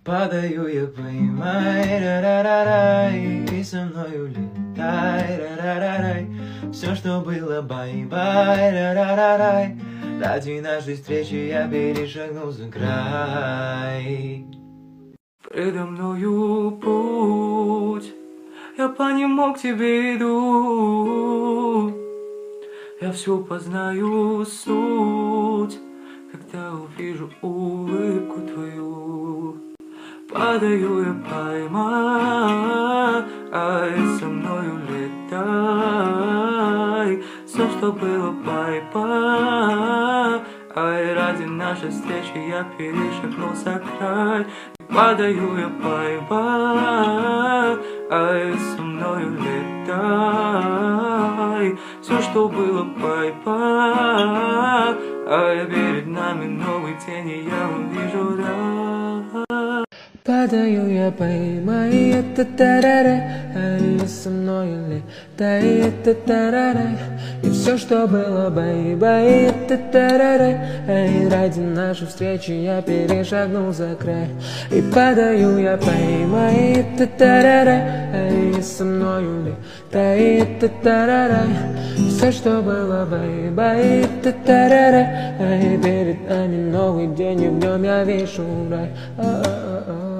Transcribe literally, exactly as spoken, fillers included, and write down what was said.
Падаю я, поймай, ра-ра-ра-рай, и со мною летай, ра-ра-ра-рай. Все, что было, бай-бай, ра-ра-ра-рай. Ради нашей встречи я перешагнул за край. Предо мною путь, я по нему к тебе иду. Я все познаю суть, когда увижу улыбку твою. Падаю я, поймай, со мною летай. Все, что было, бай-бай. Ради нашей встречи я перешагнул за край. Падаю я, бай-бай, со мною летай. Все, что было, бай-бай. Перед нами новый день, и я увижу рай. Падаю я, поймай, это тараре, а со мною летай, это тараре. И все, что было, бай-бай, это тараре. Эй, ради нашей встречи я перешагнул за край. И падаю я, поймай, это тараре, эй, со мною летай, это тараре. Все, что было, бай-бай, это тараре. Эй, перед нами новый день, и в нем я вижу рай.